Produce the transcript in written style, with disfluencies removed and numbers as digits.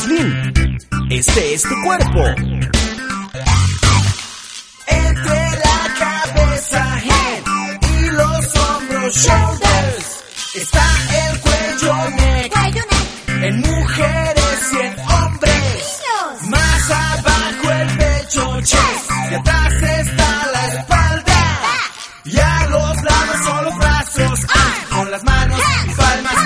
Slim. Este es tu cuerpo. Entre la cabeza, head, y los hombros, shoulders, está el cuello, neck, en mujeres y en hombres. Más abajo el pecho, chest, y atrás está la espalda. Y a los lados son los brazos, con las manos y palmas